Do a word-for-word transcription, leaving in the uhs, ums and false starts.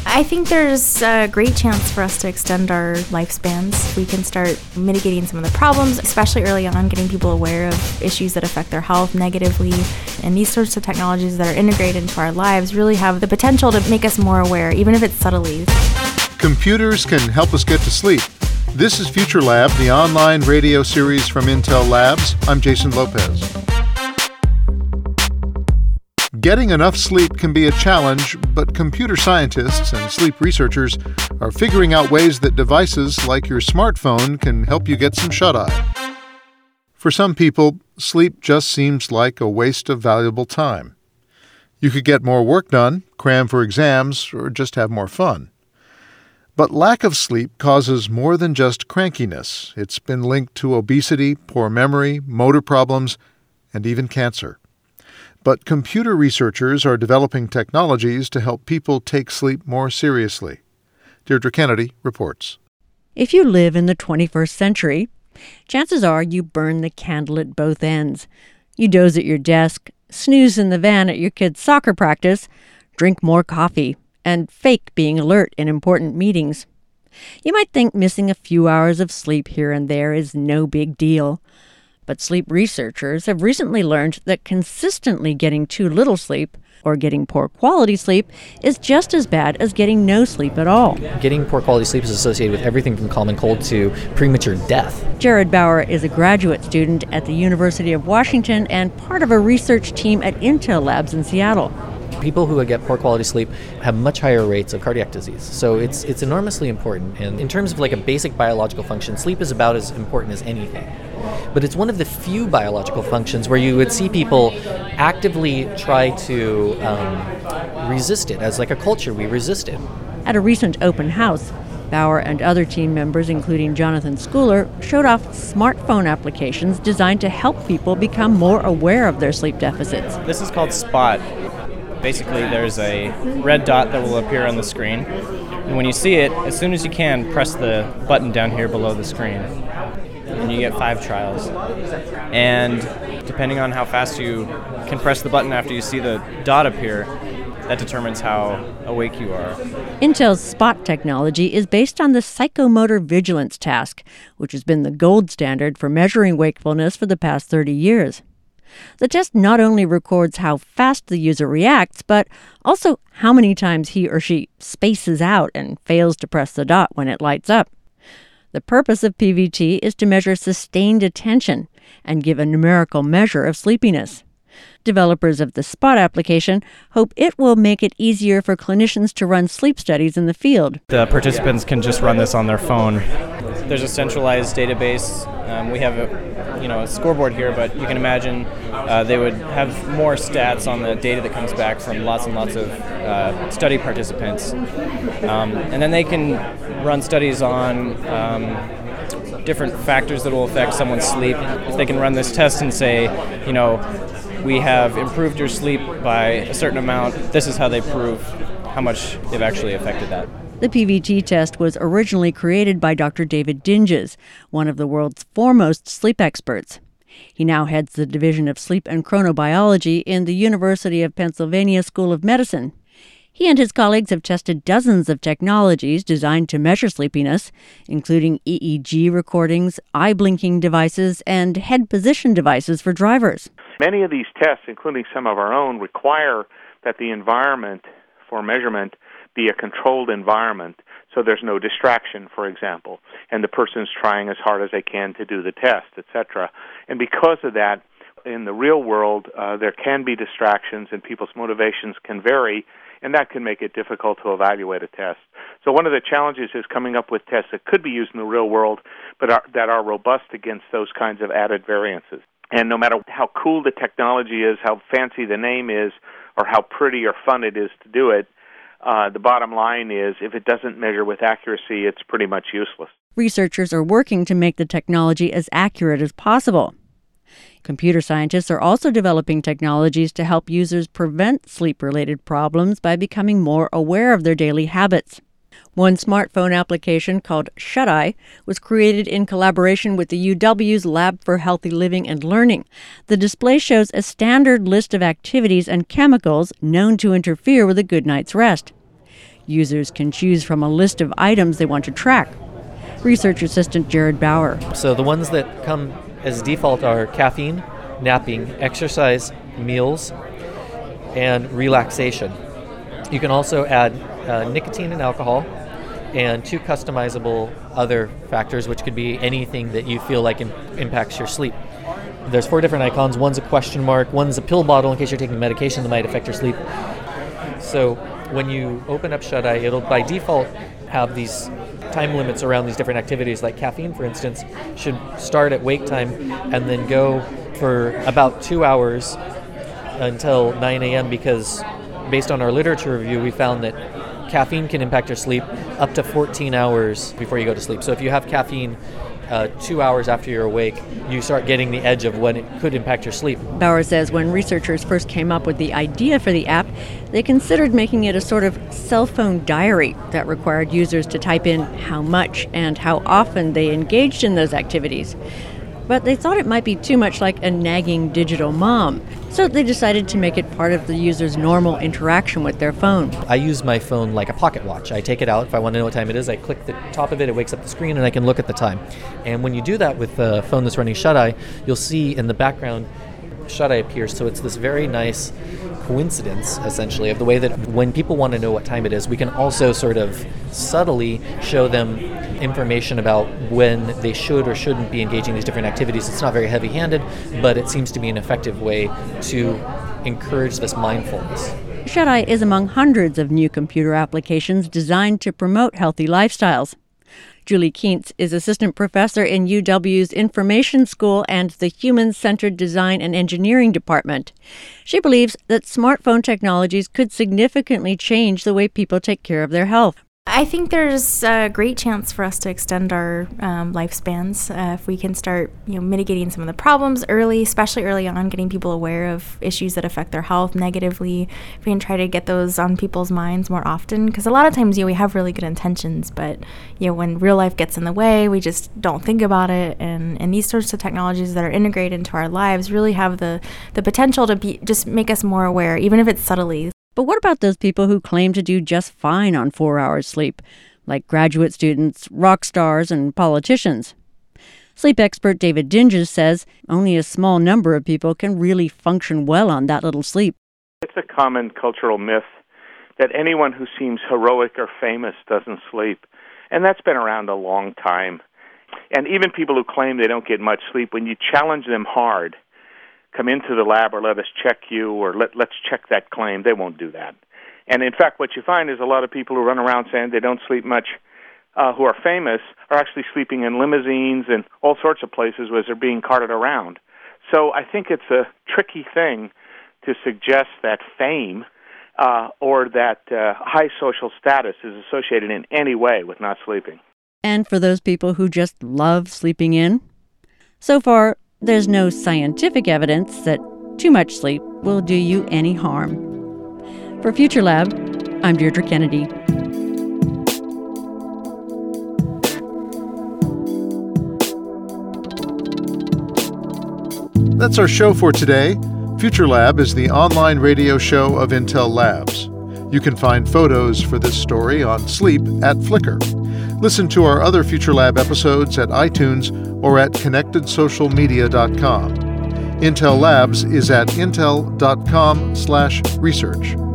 I think there's a great chance for us to extend our lifespans. We can start mitigating some of the problems, especially early on, getting people aware of issues that affect their health negatively. And these sorts of technologies that are integrated into our lives really have the potential to make us more aware, even if it's subtly. Computers can help us get to sleep. This is Future Lab, the online radio series from Intel Labs. I'm Jason Lopez. Getting enough sleep can be a challenge, but computer scientists and sleep researchers are figuring out ways that devices like your smartphone can help you get some shut-eye. For some people, sleep just seems like a waste of valuable time. You could get more work done, cram for exams, or just have more fun. But lack of sleep causes more than just crankiness. It's been linked to obesity, poor memory, motor problems, and even cancer. But computer researchers are developing technologies to help people take sleep more seriously. Deirdre Kennedy reports. If you live in the twenty-first century, chances are you burn the candle at both ends. You doze at your desk, snooze in the van at your kid's soccer practice, drink more coffee, and fake being alert in important meetings. You might think missing a few hours of sleep here and there is no big deal. But sleep researchers have recently learned that consistently getting too little sleep, or getting poor quality sleep, is just as bad as getting no sleep at all. Getting poor quality sleep is associated with everything from common cold to premature death. Jared Bauer is a graduate student at the University of Washington and part of a research team at Intel Labs in Seattle. People who get poor quality sleep have much higher rates of cardiac disease. So it's it's enormously important. And in terms of like a basic biological function, sleep is about as important as anything. But it's one of the few biological functions where you would see people actively try to um, resist it. As like a culture, we resist it. At a recent open house, Bauer and other team members, including Jonathan Schooler, showed off smartphone applications designed to help people become more aware of their sleep deficits. This is called Spot. Basically, there's a red dot that will appear on the screen. And when you see it, as soon as you can, press the button down here below the screen. And you get five trials. And depending on how fast you can press the button after you see the dot appear, that determines how awake you are. Intel's Spot technology is based on the psychomotor vigilance task, which has been the gold standard for measuring wakefulness for the past thirty years. The test not only records how fast the user reacts, but also how many times he or she spaces out and fails to press the dot when it lights up. The purpose of P V T is to measure sustained attention and give a numerical measure of sleepiness. Developers of the Spot application hope it will make it easier for clinicians to run sleep studies in the field. The participants can just run this on their phone. There's a centralized database. Um, we have a, you know, a scoreboard here, but you can imagine uh, they would have more stats on the data that comes back from lots and lots of uh, study participants. Um, and then they can run studies on um, different factors that will affect someone's sleep. If they can run this test and say, you know, we have improved your sleep by a certain amount, this is how they prove how much they've actually affected that. The P V T test was originally created by Doctor David Dinges, one of the world's foremost sleep experts. He now heads the Division of Sleep and Chronobiology in the University of Pennsylvania School of Medicine. He and his colleagues have tested dozens of technologies designed to measure sleepiness, including E E G recordings, eye-blinking devices, and head position devices for drivers. Many of these tests, including some of our own, require that the environment for measurement be a controlled environment, so there's no distraction, for example, and the person's trying as hard as they can to do the test, et cetera. And because of that, in the real world, uh, there can be distractions and people's motivations can vary, and that can make it difficult to evaluate a test. So one of the challenges is coming up with tests that could be used in the real world, but are, that are robust against those kinds of added variances. And no matter how cool the technology is, how fancy the name is, or how pretty or fun it is to do it, uh, the bottom line is if it doesn't measure with accuracy, it's pretty much useless. Researchers are working to make the technology as accurate as possible. Computer scientists are also developing technologies to help users prevent sleep-related problems by becoming more aware of their daily habits. One smartphone application called Shut-Eye was created in collaboration with the U W's Lab for Healthy Living and Learning. The display shows a standard list of activities and chemicals known to interfere with a good night's rest. Users can choose from a list of items they want to track. Research assistant Jared Bauer. So the ones that come as default are caffeine, napping, exercise, meals, and relaxation. You can also add uh, nicotine and alcohol, and two customizable other factors, which could be anything that you feel like im- impacts your sleep. There's four different icons. One's a question mark, one's a pill bottle in case you're taking medication that might affect your sleep. So when you open up Shut Eye, it'll by default have these time limits around these different activities, like caffeine, for instance, should start at wake time and then go for about two hours until nine a.m. because based on our literature review, we found that caffeine can impact your sleep up to fourteen hours before you go to sleep. So if you have caffeine uh, two hours after you're awake, you start getting the edge of when it could impact your sleep. Bauer says when researchers first came up with the idea for the app, they considered making it a sort of cell phone diary that required users to type in how much and how often they engaged in those activities. But they thought it might be too much like a nagging digital mom, so they decided to make it part of the user's normal interaction with their phone. I use my phone like a pocket watch. I take it out. If I want to know what time it is, I click the top of it, it wakes up the screen, and I can look at the time. And when you do that with a phone that's running Shut Eye, you'll see in the background Shut Eye appears. So it's this very nice coincidence, essentially, of the way that when people want to know what time it is, we can also sort of subtly show them information about when they should or shouldn't be engaging in these different activities. It's not very heavy-handed, but it seems to be an effective way to encourage this mindfulness. Shut Eye is among hundreds of new computer applications designed to promote healthy lifestyles. Julie Kientz is assistant professor in U W's Information School and the Human-Centered Design and Engineering Department. She believes that smartphone technologies could significantly change the way people take care of their health. I think there's a great chance for us to extend our um, lifespans uh, if we can start, you know, mitigating some of the problems early, especially early on, getting people aware of issues that affect their health negatively. If we can try to get those on people's minds more often, because a lot of times, you know, we have really good intentions, but you know, when real life gets in the way, we just don't think about it. And and these sorts of technologies that are integrated into our lives really have the the potential to be just make us more aware, even if it's subtly. But what about those people who claim to do just fine on four hours sleep, like graduate students, rock stars, and politicians? Sleep expert David Dinges says only a small number of people can really function well on that little sleep. It's a common cultural myth that anyone who seems heroic or famous doesn't sleep, and that's been around a long time. And even people who claim they don't get much sleep, when you challenge them hard, come into the lab or let us check you or let, let's check that claim, they won't do that. And in fact, what you find is a lot of people who run around saying they don't sleep much, uh, who are famous, are actually sleeping in limousines and all sorts of places where they're being carted around. So I think it's a tricky thing to suggest that fame uh, or that uh, high social status is associated in any way with not sleeping. And for those people who just love sleeping in? So far, there's no scientific evidence that too much sleep will do you any harm. For Future Lab, I'm Deirdre Kennedy. That's our show for today. Future Lab is the online radio show of Intel Labs. You can find photos for this story on sleep at Flickr. Listen to our other Future Lab episodes at iTunes or at connected social media dot com. Intel Labs is at intel dot com slash research.